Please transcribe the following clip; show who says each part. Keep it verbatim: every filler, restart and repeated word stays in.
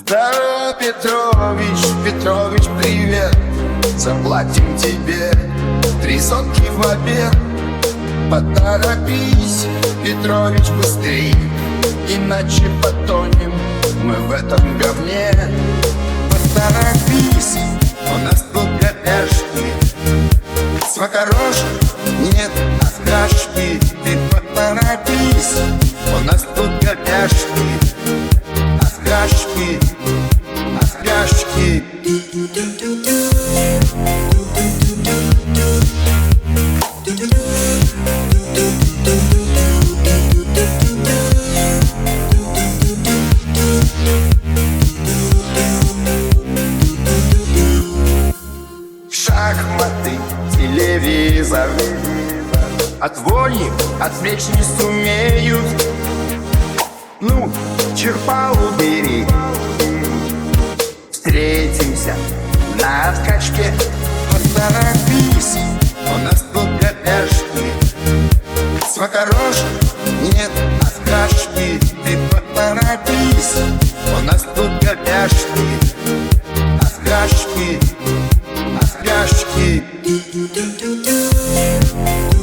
Speaker 1: Здорово, Петрович, Петрович, привет. Заплатим тебе три сотки в обед. Поторопись, Петрович, быстрей, иначе потонем мы в этом говне. Поторопись, у нас тут говяжки с макарошек нет откашки. Ты поторопись, у нас тут говяжки, откашки, откашки. Шахматы, телевизор, от вони отвлечь не сумеют. Ну, черпа убери, встретимся на откачке. Поторопись, у нас тут говяжки с макарошек нет откашки. Ты поторопись, у нас тут говяжки, откашки, откашки.